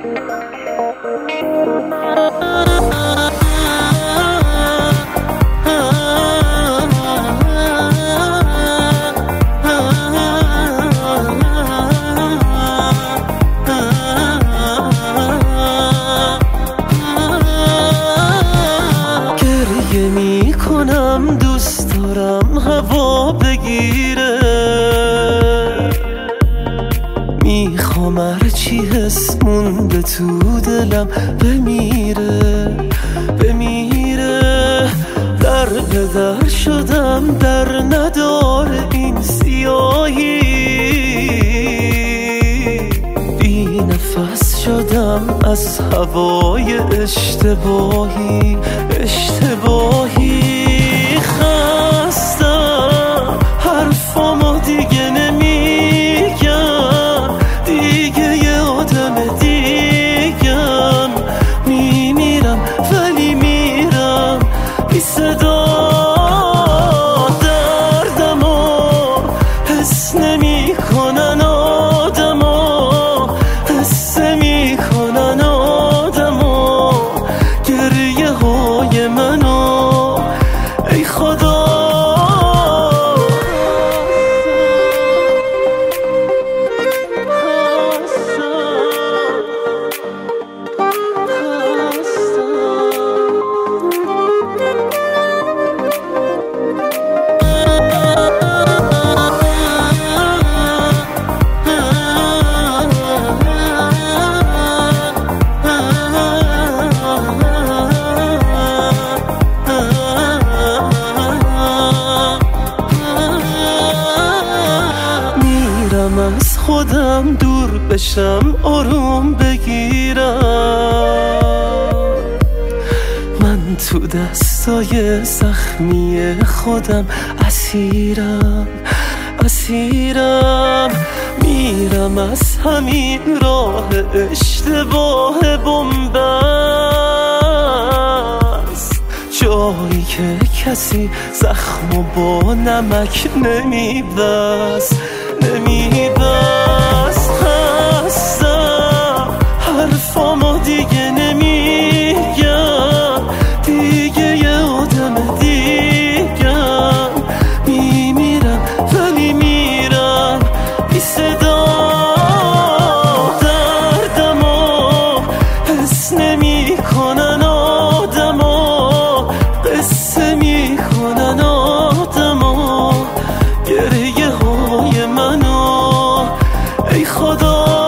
گریه می کنم دوست دارم هوا بگیره، میخوام هرچی حس مونده تو دلم بمیره بمیره. در به در شدم در ندار این سیاهی، بی نفس شدم از هوای اشتباهی خستم حرفامو دیگه نمیگم، دیگه یه آدم دیگم، میمیرم ولی میرم بی صدا. دردمو حس نمیکنن آدما، حس میکنن آدما گریه های منو ای خدا. از خودم دور بشم آروم بگیرم، من تو دستای زخمی خودم اسیرم میرم از همین راه اشتباه بنبست، جایی که کسی زخمو با نمک نمیبست. خستم حرفامو دیگه نمیگم، دیگه یه آدم دیگم، میمیرم ولی میرم بی صدا. دردمو حس نمیکنن آدما، قصه میکنن آدما گریه های منو ای خدا.